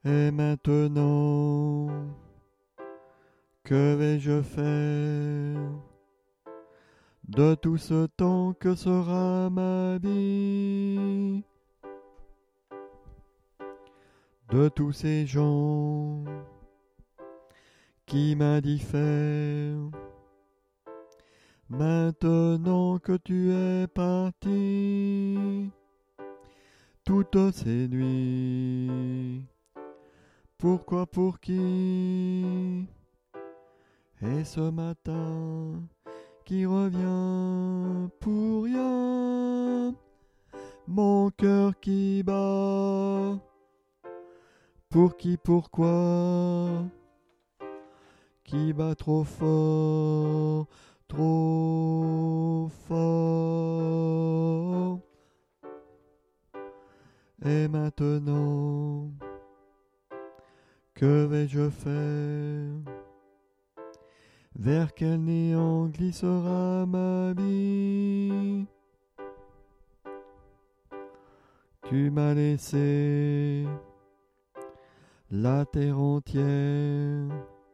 Et maintenant, que vais-je faire de tout ce temps que sera ma vie, de tous ces gens qui m'indiffèrent, maintenant que tu es parti, toutes ces nuits, pourquoi, pour qui, et ce matin qui revient pour rien, mon cœur qui bat, pour qui, pourquoi, qui bat trop fort, trop fort. Et maintenant, que vais-je faire? Vers quel néant glissera ma vie? Tu m'as laissé la terre entière,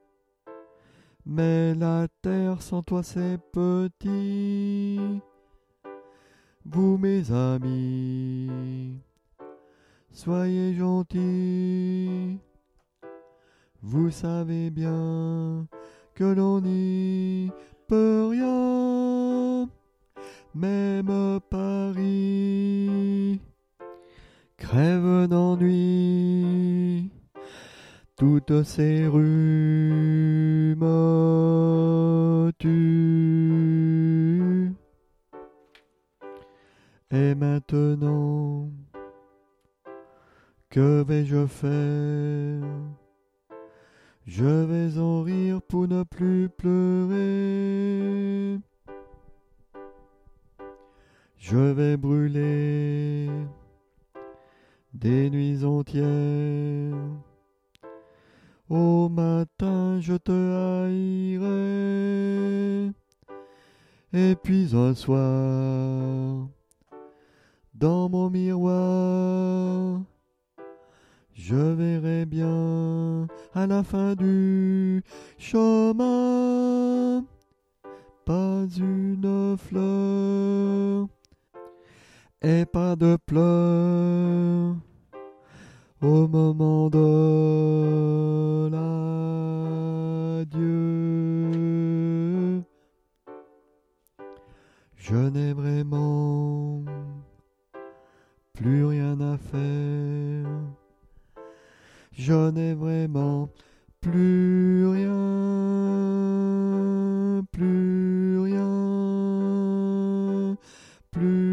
mais la terre sans toi c'est petit. Vous mes amis, soyez gentils, vous savez bien que l'on n'y peut rien, même Paris crève d'ennui, toutes ces rues me tuent. Et maintenant, que vais-je faire? Je vais en rire pour ne plus pleurer. Je vais brûler des nuits entières. Au matin, je te haïrai. Et puis un soir, dans mon miroir, je verrai bien à la fin du chemin pas une fleur et pas de pleurs au moment de l'adieu. Je n'ai vraiment plus rien à faire. Je n'ai vraiment plus rien, plus rien, plus